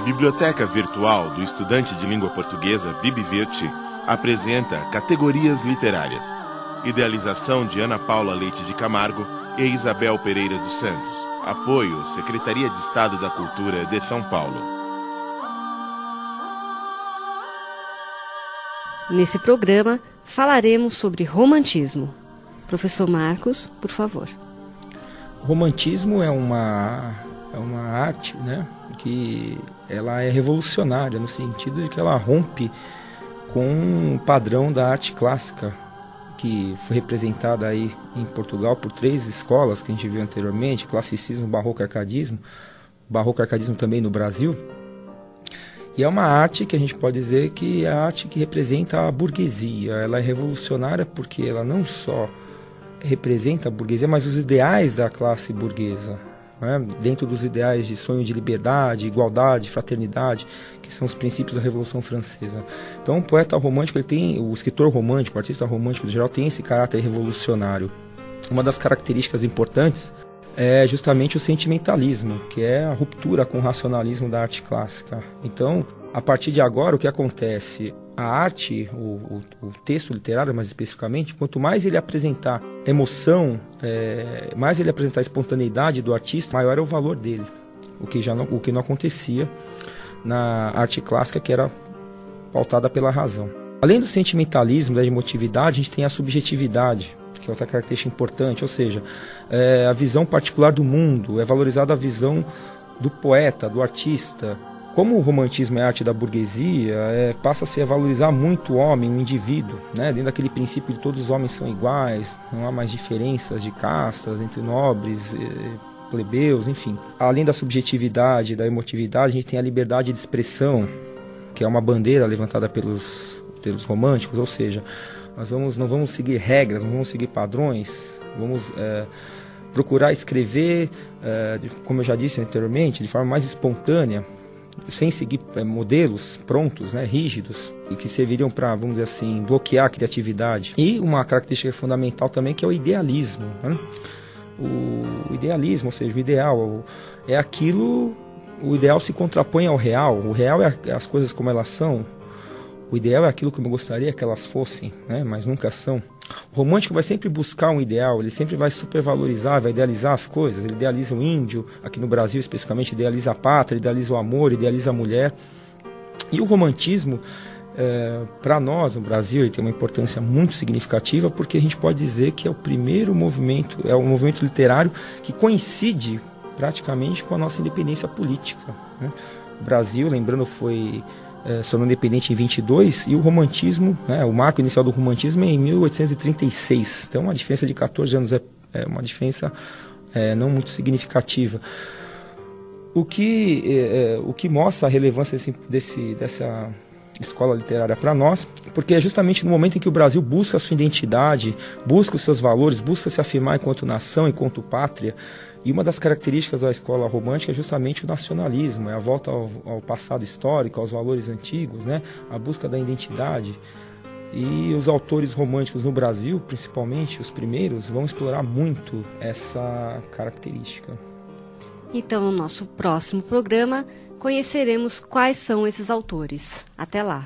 biblioteca virtual do estudante de língua portuguesa BibVirt apresenta Categorias Literárias. Idealização de Ana Paula Leite de Camargo e Isabel Pereira dos Santos. Apoio Secretaria de Estado da Cultura de São Paulo. Nesse programa falaremos sobre romantismo. Professor Marcos, por favor. O romantismo é uma arte, né, que ela é revolucionária no sentido de que ela rompe com o padrão da arte clássica, que foi representada aí em Portugal por 3 escolas que a gente viu anteriormente: classicismo, barroco e arcadismo também no Brasil. E é uma arte que a gente pode dizer que é a arte que representa a burguesia. Ela é revolucionária porque ela não só representa a burguesia, mas os ideais da classe burguesa, né? Dentro dos ideais de sonho de liberdade, igualdade, fraternidade, que são os princípios da Revolução Francesa. Então o poeta romântico, o escritor romântico, o artista romântico no geral, tem esse caráter revolucionário. Uma das características importantes é justamente o sentimentalismo, que é a ruptura com o racionalismo da arte clássica. Então, a partir de agora, o que acontece? A arte, o texto literário mais especificamente, quanto mais ele apresentar emoção, mais ele apresentar a espontaneidade do artista, maior é o valor dele, o que não acontecia na arte clássica, que era pautada pela razão. Além do sentimentalismo, da emotividade, a gente tem a subjetividade, que é outra característica importante, ou seja, a visão particular do mundo, é valorizada a visão do poeta, do artista. Como o romantismo é arte da burguesia, passa-se a valorizar muito o homem, o indivíduo, né? Dentro daquele princípio de todos os homens são iguais, não há mais diferenças de castas entre nobres, plebeus, enfim. Além da subjetividade, da emotividade, a gente tem a liberdade de expressão, que é uma bandeira levantada pelos românticos, ou seja, nós não vamos seguir regras, não vamos seguir padrões, vamos procurar escrever, como eu já disse anteriormente, de forma mais espontânea, sem seguir modelos prontos, né, rígidos, e que serviriam para, vamos dizer assim, bloquear a criatividade. E uma característica fundamental também, que é o idealismo, né? O idealismo, ou seja, o ideal é aquilo, o ideal se contrapõe ao real, o real é as coisas como elas são, o ideal é aquilo que eu gostaria que elas fossem, né, mas nunca são. O romântico vai sempre buscar um ideal, ele sempre vai supervalorizar, vai idealizar as coisas. Ele idealiza o índio, aqui no Brasil especificamente, idealiza a pátria, idealiza o amor, idealiza a mulher. E o romantismo, para nós no Brasil, ele tem uma importância muito significativa, porque a gente pode dizer que é o primeiro movimento, é um movimento literário que coincide praticamente com a nossa independência política, né? O Brasil, lembrando, foi tornou independente em 22, e o romantismo, né, o marco inicial do romantismo é em 1836. Então uma diferença de 14 anos é uma diferença não muito significativa. O que mostra a relevância dessa escola literária para nós, porque é justamente no momento em que o Brasil busca a sua identidade, busca os seus valores, busca se afirmar enquanto nação, enquanto pátria. E uma das características da escola romântica é justamente o nacionalismo, é a volta ao passado histórico, aos valores antigos, né? A busca da identidade. E os autores românticos no Brasil, principalmente os primeiros, vão explorar muito essa característica. Então, no nosso próximo programa, conheceremos quais são esses autores. Até lá!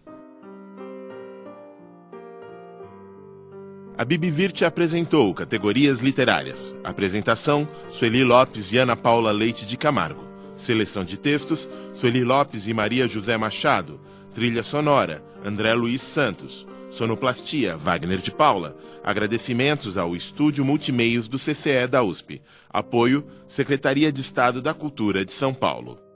A BibVirt apresentou Categorias Literárias. Apresentação: Sueli Lopes e Ana Paula Leite de Camargo. Seleção de textos: Sueli Lopes e Maria José Machado. Trilha sonora: André Luiz Santos. Sonoplastia: Wagner de Paula. Agradecimentos ao Estúdio Multimeios do CCE da USP. Apoio: Secretaria de Estado da Cultura de São Paulo.